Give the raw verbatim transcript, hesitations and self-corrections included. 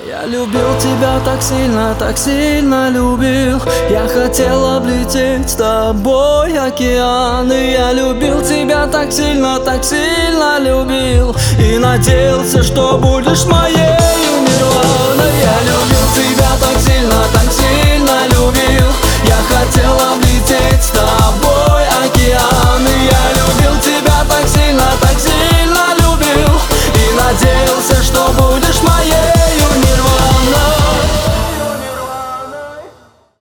Я любил тебя так сильно, так сильно любил. Я хотел облететь с тобой океаны. Я любил тебя так сильно, так сильно любил. И надеялся, что будешь моей.